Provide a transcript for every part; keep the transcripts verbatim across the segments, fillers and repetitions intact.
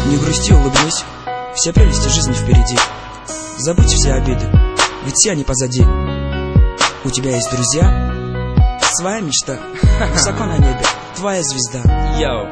Не грусти, улыбнись, все прелести жизни впереди. Забудь все обиды, ведь все они позади. У тебя есть друзья, своя мечта, высоко на небе, твоя звезда. Йоу.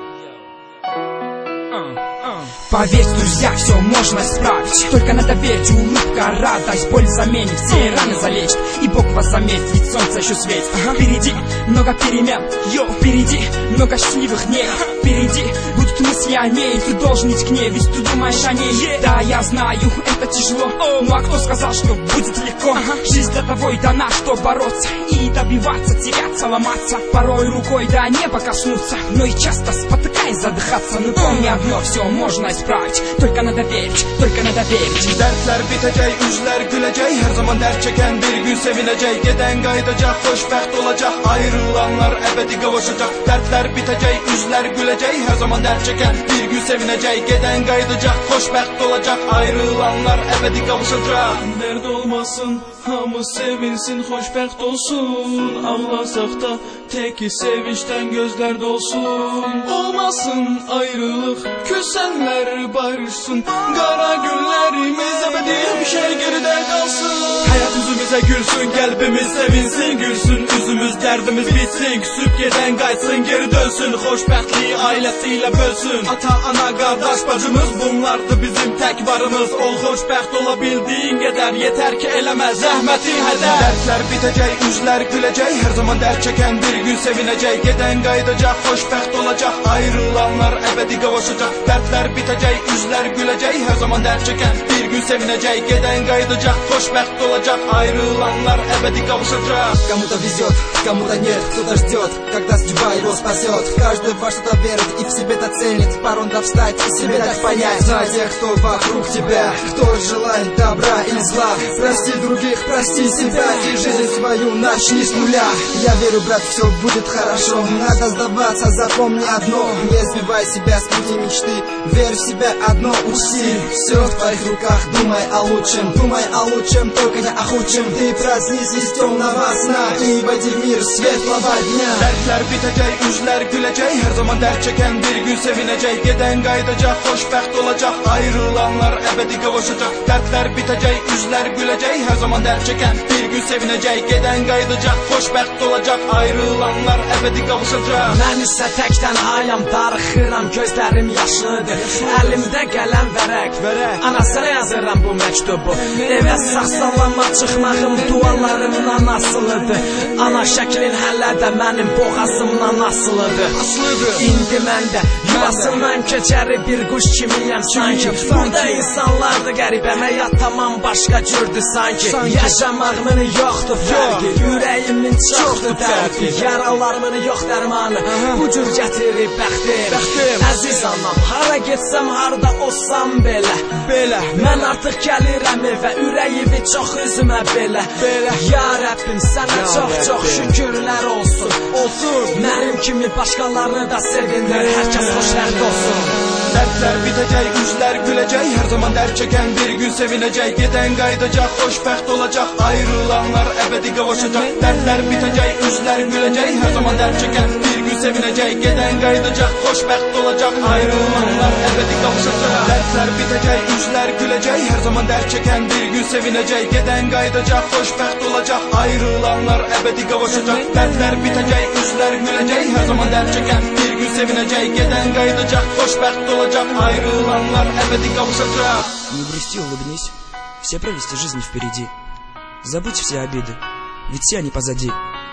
Поверь, друзья, все можно исправить. Только надо верить, улыбка, радость, боль заменит, все раны залечит, и Бог вас заметит, ведь солнце еще светит. Ага. Впереди много перемен, йо, впереди много счастливых дней. Впереди будут мысли о ней, ты должен идти к ней, ведь ты думаешь о ней. Yeah. Да, я знаю, это тяжело, oh. Ну а кто сказал, что будет легко? Ага. Жизнь для того и дана, что бороться и добиваться, теряться, ломаться, порой рукой до неба коснуться, но и часто спотыкаясь задыхаться. Но помни одно, все можно исправить, только надо верить, только надо verich. Dertler bitecek, yüzler gülecek, her zaman dert çeken bir gün sevinecek. Giden kaydacak, hoşbəxt olacak, ayrılanlar ebedi kavuşacak. Dertler bitecek, yüzler gülecek, her zaman dert çeken bir gün sevinecek. Giden kaydacak, hoşbəxt olacak, ayrılanlar ebedi kavuşacak. Dert olmasın, hamı sevinsin, hoşbəxt olsun. Ağlasak da teki sevinçten gözler dolsun. Olmasın ayrılık, küsenler barışsın. Kara günlerimiz ebedi bir şey geride kalsın. Hayat yüzümüze gülsün, kalbimiz sevinsin, gülsün. Üzümüz derdimiz bitsin, küsüp giden kaçsın, geri dönsün. Hoşbəxtliyi ailesiyle bölsün. Ata, ana, kardeş, bacımız bunlardı bizim tek varımız. Ol hoşbəxt olabildiğin kadar, yeter ki elemez zahmeti heder. Dertler bitecek, yüzler gülecek, her zaman dert çeken bir gün sevinecek. Giden kaydacak, hoşbəxt olacak, ayrılanlar ebedi kavuşacak. Dertler bitecek, yüzler gülecek, her zaman dert çeken bir gün sevinecek. Giden kaydacak, hoşbəxt olacak, ayrılanlar ebedi kavuşacak. Кому-то везет, кому-то нет, кто-то ждет, когда судьба его спасет. Каждый во что-то верит и в себе-то ценит, порой надо встать и себе дать понять. Знай тех, кто вокруг тебя, кто желает добра или зла. Прости других, прости себя и жизнь свою начни с нуля. Я верю, брат, все будет хорошо, надо сдаваться, запомни одно. Не сбивай себя с пути мечты, верь в себя одно, учти. Все в твоих руках, думай о лучшем, думай о лучшем, только не о худшем. Ты проснись из темного сна и войди в мир светлого дня. Dertler bitecek, yüzler gülecek, her zaman dert çeken bir gün sevinecek. Giden kaydacak, hoşbəxt olacak, ayrılanlar ebedi kavuşacak. Dertler bitecek, yüzler gülecek, her zaman dert çeken bir gün sevinecek. Giden kaydacak, hoşbəxt olacak, ayrılanlar ebedi kavuşacak. Mən isə təkdən ayam, darıxıram, gözlərim yaşlıdır. Əlimdə qələm vərək, anasına yazıram bu məktubu. Evə sağ-salamat çıxmağım dualarımdan asılıdır. Ana şəklin hələ də mənim boğazımdan asılıdır. İndi məndə yuvasından keçəri bir quş kimiyəm sanki. Burada insanlardır qəribə, həyat tamam başqa cürdür sanki. Yaşamağımın yoxdur fərqi, ürəyimin çoxdur dərdi. Yaralarımın yox dərmanı, bu cür gətirir bəxtim. Əziz anam, hara getsəm, harada olsam belə, belə. Mən artıq gəlirəm evə, ürəyimi çox üzümə belə. Ya Rəbbim, sənə çox-çox şükürlər olsun. Olsun. Mənim kimi başqalarını da sevindir, hər kəs xoşbəxt olsun. Dertler bitecek, yüzler gülecek, her zaman dert çeken bir gün sevinecek. Giden kaydacak, hoşbəxt olacak, ayrılanlar ebedi kavuşacak. Dertler bitecek, yüzler gülecek, her zaman dert çeken bir gün sevinecek. Giden kaydacak, hoşbəxt olacak, ayrılanlar ebedi kavuşacak. Dertler bitecek, yüzler gülecek, her zaman dert çeken bir gün sevinecek. Giden kaydacak, hoşbəxt olacak, ayrılanlar ebedi kavuşacak. Dertler bitecek, yüzler gülecek, her zaman dert çeken bir gün sevinecek. Giden kaydacak, hoşbəxt olacak, ayrılanlar ebedi kavuşacak. Не грусти, улыбнись, все прелести жизни впереди. Забудь все обиды, ведь все они позади.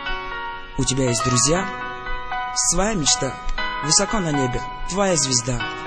У тебя есть друзья, своя мечта, высоко на небе, твоя звезда.